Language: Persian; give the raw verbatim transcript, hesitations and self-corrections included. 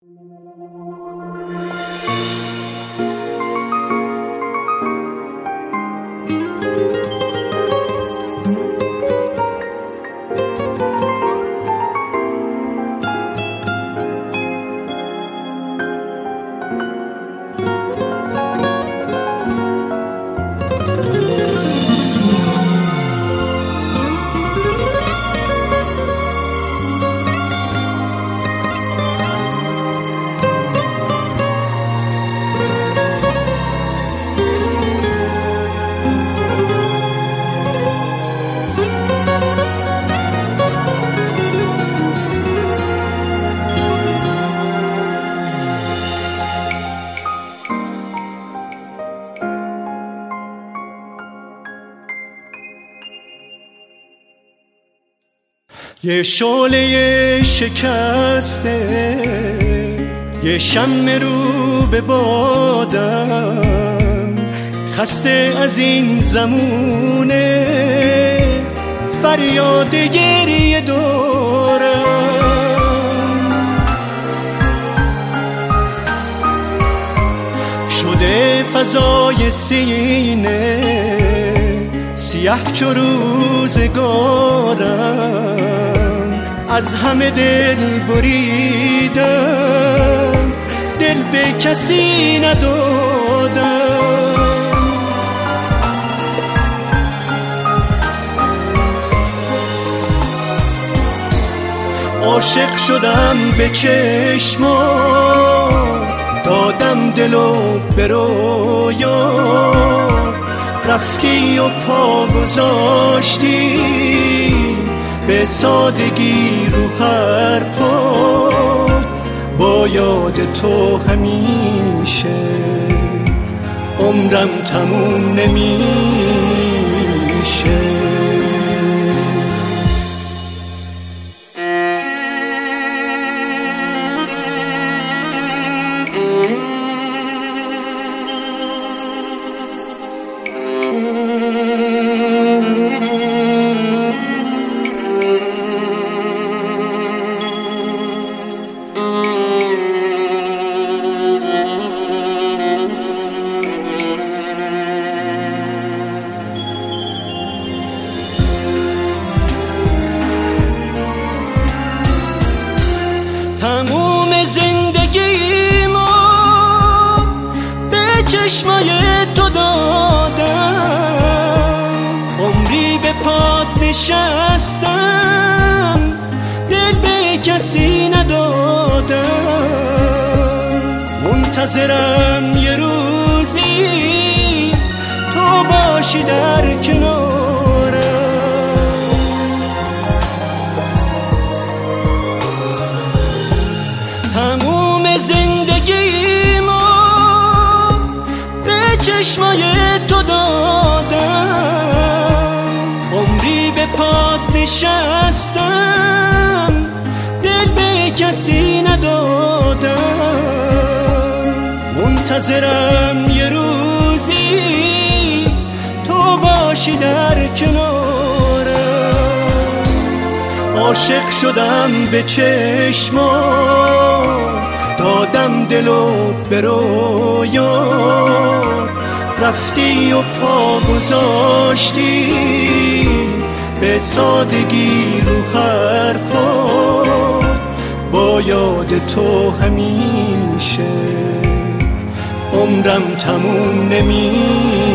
یه شعله شکسته، یه شمع رو به بادم، خسته از این زمونه فریاد گریه دارم. شده فضای سینه سیاه چو روزگارم، از همه دل بریدم، دل به کسی ندادم. عاشق شدم به چشمات، دادم دلو به رویا، رفتی و پا گذاشتی به سادگی رو حرفات. با یاد تو همیشه عمرم تموم نمیشه. تموم زندگیمو به چشمای تو دادم، عمری به پات نشستم، دل به کسی ندادم. منتظرم یه روزی تو باشی در کنارم. تموم زندگیمو به چشمای تو دادم، عمری به پات نشستم، دل به کسی ندادم. منتظرم یه روزی تو باشی در کنارم. عاشق شدم به چشمات، دادم دلو به رویا، رفتی و پا گذاشتی به سادگی رو حرفات. با یاد تو همیشه عمرم تموم نمی